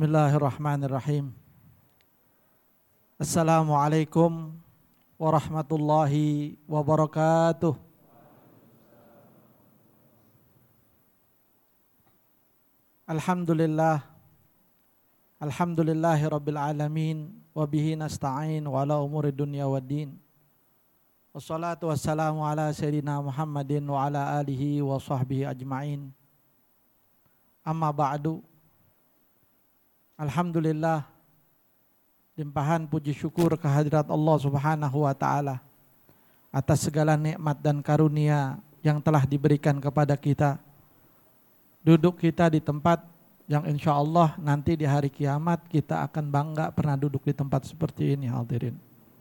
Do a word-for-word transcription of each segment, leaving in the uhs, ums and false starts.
Bismillahirrahmanirrahim. Assalamualaikum warahmatullahi wabarakatuh. Alhamdulillah. Alhamdulillahi rabbil alamin. Wabihi nasta'in wa ala umuri dunya waddin. Wassalatu wassalamu ala sayyidina Muhammadin wa ala alihi wa sahbihi ajma'in. Amma ba'du. Alhamdulillah, limpahan puji syukur kehadirat Allah Subhanahu wa taala atas segala nikmat dan karunia yang telah diberikan kepada kita. Duduk kita di tempat yang insya Allah nanti di hari kiamat kita akan bangga pernah duduk di tempat seperti ini, hadirin.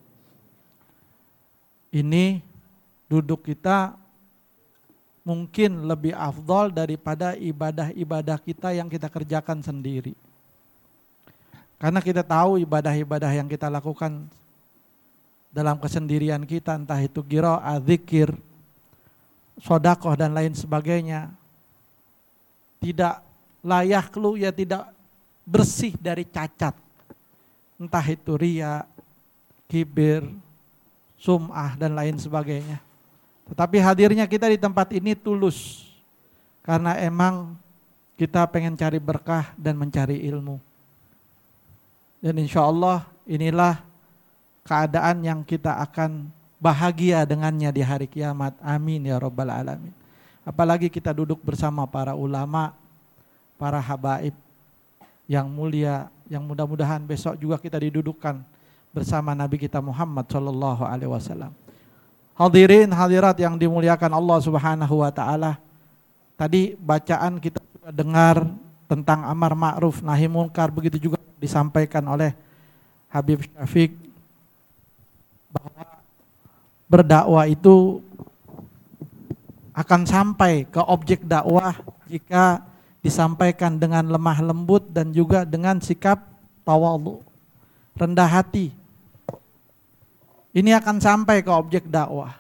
Ini duduk kita mungkin lebih afdal daripada ibadah-ibadah kita yang kita kerjakan sendiri. Karena kita tahu ibadah-ibadah yang kita lakukan dalam kesendirian kita, entah itu qiraah, zikir, sedekah dan lain sebagainya, tidak layak lu ya tidak bersih dari cacat. Entah itu riya, kibir, sum'ah dan lain sebagainya. Tetapi hadirnya kita di tempat ini tulus karena emang kita pengen cari berkah dan mencari ilmu. Dan insya Allah inilah keadaan yang kita akan bahagia dengannya di hari kiamat. Amin ya rabbal alamin. Apalagi kita duduk bersama para ulama, para habaib yang mulia, yang mudah-mudahan besok juga kita didudukkan bersama Nabi kita Muhammad sallallahu alaihi wasallam. Hadirin hadirat yang dimuliakan Allah Subhanahu wa taala. Tadi bacaan kita sudah dengar tentang amar ma'ruf nahi munkar, begitu juga disampaikan oleh Habib Syafiq bahwa berdakwah itu akan sampai ke objek dakwah jika disampaikan dengan lemah lembut dan juga dengan sikap tawadhu, rendah hati. Ini akan sampai ke objek dakwah.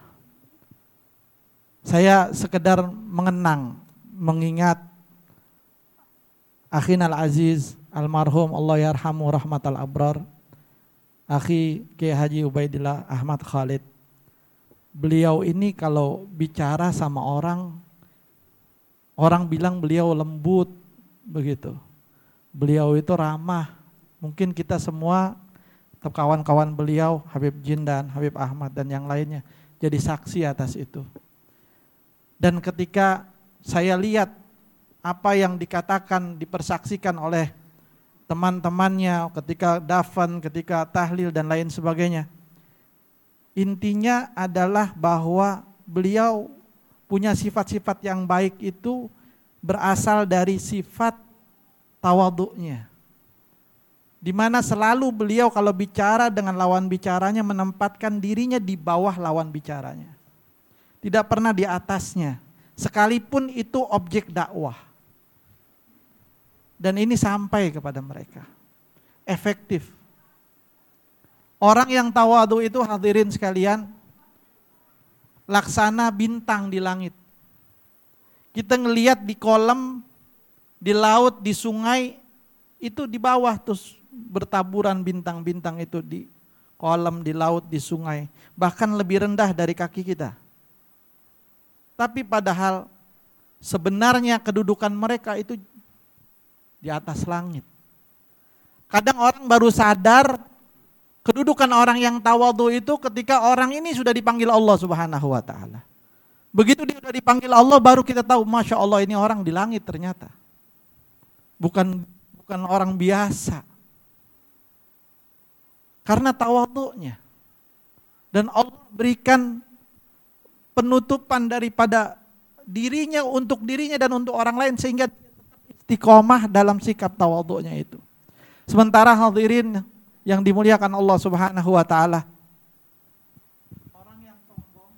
Saya sekedar mengenang, mengingat akhinal aziz almarhum Allah yarhamu rahmatal abrar, akhi Kiai Haji Ubaidillah Ahmad Khalid. Beliau ini kalau bicara sama orang, orang bilang beliau lembut begitu. Beliau itu ramah. Mungkin kita semua atau kawan-kawan beliau, Habib Jindan, Habib Ahmad dan yang lainnya jadi saksi atas itu. Dan ketika saya lihat apa yang dikatakan, dipersaksikan oleh teman-temannya ketika dafan, ketika tahlil dan lain sebagainya, intinya adalah bahwa beliau punya sifat-sifat yang baik itu berasal dari sifat tawadhu'nya, di mana selalu beliau kalau bicara dengan lawan bicaranya menempatkan dirinya di bawah lawan bicaranya, tidak pernah di atasnya, sekalipun itu objek dakwah. Dan ini sampai kepada mereka, efektif. Orang yang tawadhu itu hadirin sekalian, laksana bintang di langit. Kita ngelihat di kolam, di laut, di sungai, itu di bawah terus bertaburan bintang-bintang itu di kolam, di laut, di sungai. Bahkan lebih rendah dari kaki kita. Tapi padahal sebenarnya kedudukan mereka itu di atas langit. Kadang orang baru sadar kedudukan orang yang tawadhu itu ketika orang ini sudah dipanggil Allah Subhanahu wa taala. Begitu dia sudah dipanggil Allah baru kita tahu, Masya Allah ini orang di langit ternyata. Bukan bukan orang biasa. Karena tawadhunya. Dan Allah berikan penutupan daripada dirinya untuk dirinya dan untuk orang lain sehingga istiqomah dalam sikap tawadhu'nya itu. Sementara hadirin yang dimuliakan Allah Subhanahu wa taala, orang yang sombong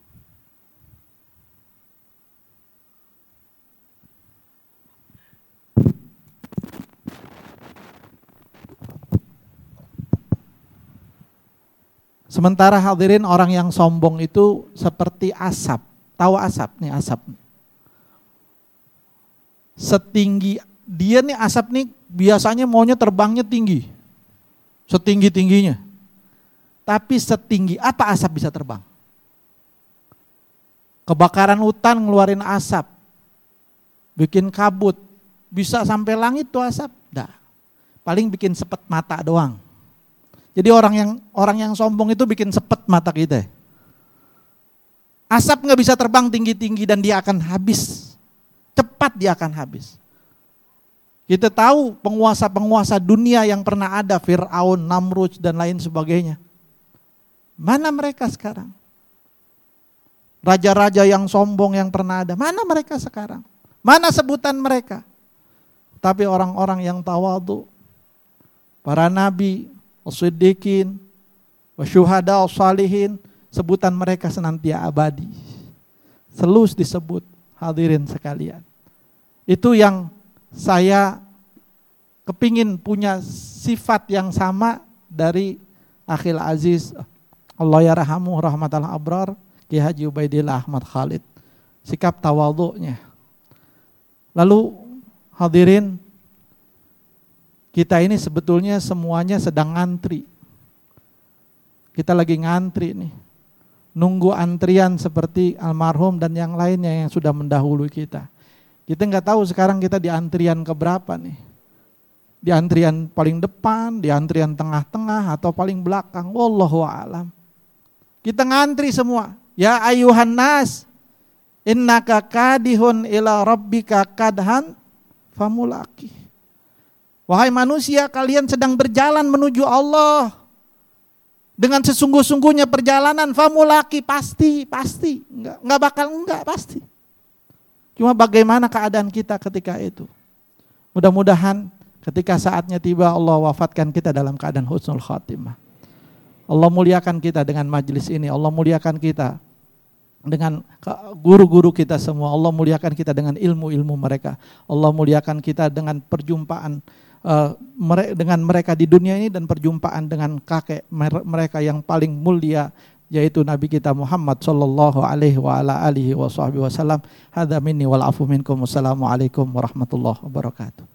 Sementara hadirin orang yang sombong itu seperti asap. Tahu asap nih, asap. Setinggi dia nih asap nih biasanya maunya terbangnya tinggi, setinggi-tingginya. Tapi setinggi apa asap bisa terbang? Kebakaran hutan ngeluarin asap, bikin kabut, bisa sampai langit tuh asap? Dah, paling bikin sepet mata doang. Jadi orang yang orang yang sombong itu bikin sepet mata kita. Asap nggak bisa terbang tinggi-tinggi dan dia akan habis. Cepat dia akan habis. Kita tahu penguasa-penguasa dunia yang pernah ada, Fir'aun, Namrud dan lain sebagainya. Mana mereka sekarang? Raja-raja yang sombong yang pernah ada, mana mereka sekarang? Mana sebutan mereka? Tapi orang-orang yang tawadhu, para nabi, as-siddiqin, wasyuhada, as-salihin, sebutan mereka senantiasa abadi. Selus disebut, hadirin sekalian. Itu yang saya kepingin punya sifat yang sama dari Akhil Aziz, Allah yarhamu rahmatal abrar, Ki Haji Ubaidillah Ahmad Khalid. Sikap tawadhu'nya. Lalu hadirin, kita ini sebetulnya semuanya sedang ngantri. Kita lagi ngantri nih. Nunggu antrian seperti almarhum dan yang lainnya yang sudah mendahului kita. Kita nggak tahu sekarang kita di antrian keberapa nih. Di antrian paling depan, di antrian tengah-tengah atau paling belakang. Wallahu a'lam. Kita ngantri semua. Ya ayuhan nas, innaka kadihun ila rabbika kadhan famulaki. Wahai manusia, kalian sedang berjalan menuju Allah. Dengan sesungguh-sungguhnya perjalanan, famulaki, pasti, pasti. Enggak, enggak bakal enggak, pasti. Cuma bagaimana keadaan kita ketika itu. Mudah-mudahan ketika saatnya tiba Allah wafatkan kita dalam keadaan husnul khatimah. Allah muliakan kita dengan majelis ini. Allah muliakan kita dengan guru-guru kita semua. Allah muliakan kita dengan ilmu-ilmu mereka. Allah muliakan kita dengan perjumpaan uh, dengan mereka di dunia ini dan perjumpaan dengan kakek mereka yang paling mulia, yaitu Nabi kita Muhammad sallallahu alaihi wa ala alihi wa sahbihi wasallam. Hadza minni wal afu minkum. Wassalamualaikum warahmatullahi wabarakatuh.